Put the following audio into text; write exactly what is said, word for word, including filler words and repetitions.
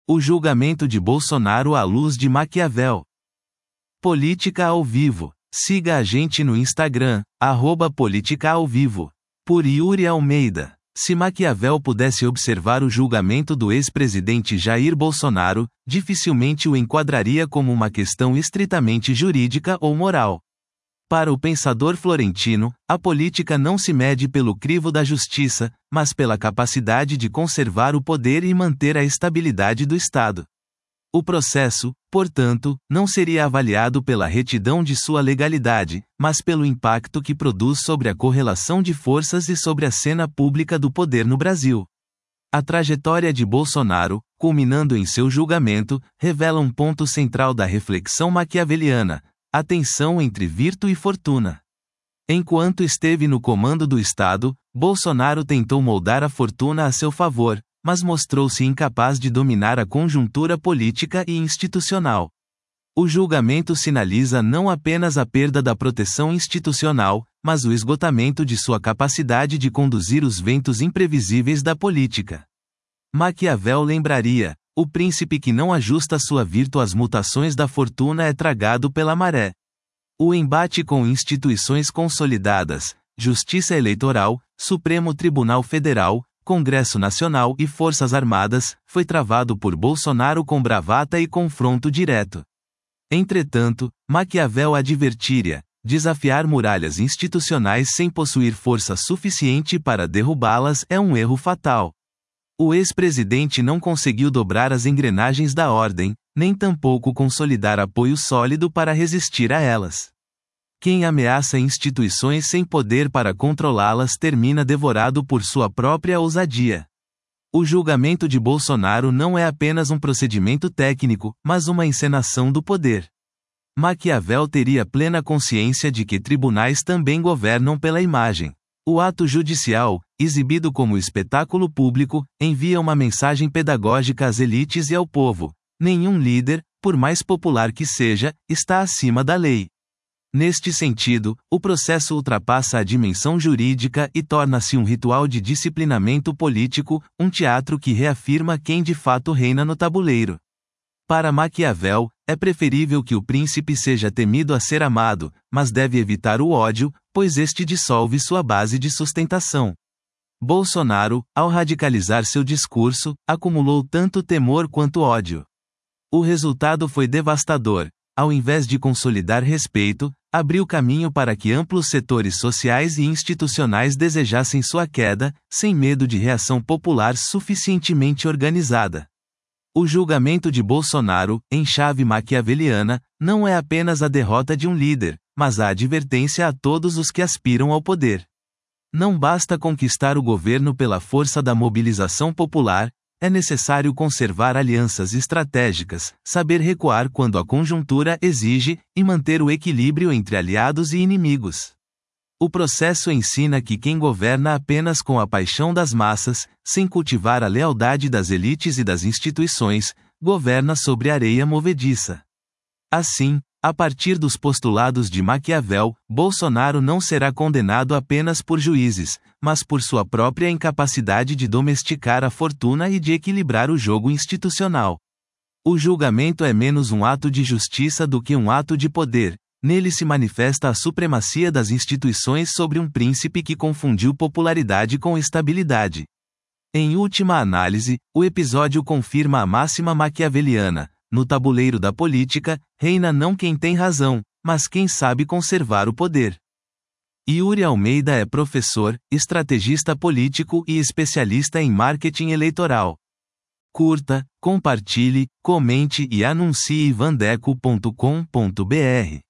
O julgamento de Bolsonaro à luz de Maquiavel. Política ao vivo. Siga a gente no Instagram, arroba Política ao Vivo. Por Yuri Almeida. Se Maquiavel pudesse observar o julgamento do ex-presidente Jair Bolsonaro, dificilmente o enquadraria como uma questão estritamente jurídica ou moral. Para o pensador florentino, a política não se mede pelo crivo da justiça, mas pela capacidade de conservar o poder e manter a estabilidade do Estado. O processo, portanto, não seria avaliado pela retidão de sua legalidade, mas pelo impacto que produz sobre a correlação de forças e sobre a cena pública do poder no Brasil. A trajetória de Bolsonaro, culminando em seu julgamento, revela um ponto central da reflexão maquiaveliana: a tensão entre virtu e fortuna. Enquanto esteve no comando do Estado, Bolsonaro tentou moldar a fortuna a seu favor, mas mostrou-se incapaz de dominar a conjuntura política e institucional. O julgamento sinaliza não apenas a perda da proteção institucional, mas o esgotamento de sua capacidade de conduzir os ventos imprevisíveis da política. Maquiavel lembraria: o príncipe que não ajusta sua virtu às mutações da fortuna é tragado pela maré. O embate com instituições consolidadas, Justiça Eleitoral, Supremo Tribunal Federal, Congresso Nacional e Forças Armadas, foi travado por Bolsonaro com bravata e confronto direto. Entretanto, Maquiavel advertiria: desafiar muralhas institucionais sem possuir força suficiente para derrubá-las é um erro fatal. O ex-presidente não conseguiu dobrar as engrenagens da ordem, nem tampouco consolidar apoio sólido para resistir a elas. Quem ameaça instituições sem poder para controlá-las termina devorado por sua própria ousadia. O julgamento de Bolsonaro não é apenas um procedimento técnico, mas uma encenação do poder. Maquiavel teria plena consciência de que tribunais também governam pela imagem. O ato judicial, exibido como espetáculo público, envia uma mensagem pedagógica às elites e ao povo: nenhum líder, por mais popular que seja, está acima da lei. Neste sentido, o processo ultrapassa a dimensão jurídica e torna-se um ritual de disciplinamento político, um teatro que reafirma quem de fato reina no tabuleiro. Para Maquiavel, é preferível que o príncipe seja temido a ser amado, mas deve evitar o ódio, pois este dissolve sua base de sustentação. Bolsonaro, ao radicalizar seu discurso, acumulou tanto temor quanto ódio. O resultado foi devastador. Ao invés de consolidar respeito, abriu caminho para que amplos setores sociais e institucionais desejassem sua queda, sem medo de reação popular suficientemente organizada. O julgamento de Bolsonaro, em chave maquiaveliana, não é apenas a derrota de um líder, mas a advertência a todos os que aspiram ao poder. Não basta conquistar o governo pela força da mobilização popular, é necessário conservar alianças estratégicas, saber recuar quando a conjuntura exige, e manter o equilíbrio entre aliados e inimigos. O processo ensina que quem governa apenas com a paixão das massas, sem cultivar a lealdade das elites e das instituições, governa sobre areia movediça. Assim, a partir dos postulados de Maquiavel, Bolsonaro não será condenado apenas por juízes, mas por sua própria incapacidade de domesticar a fortuna e de equilibrar o jogo institucional. O julgamento é menos um ato de justiça do que um ato de poder. Nele se manifesta a supremacia das instituições sobre um príncipe que confundiu popularidade com estabilidade. Em última análise, o episódio confirma a máxima maquiaveliana: no tabuleiro da política, reina não quem tem razão, mas quem sabe conservar o poder. Yuri Almeida é professor, estrategista político e especialista em marketing eleitoral. Curta, compartilhe, comente e anuncie vandeco ponto com ponto br.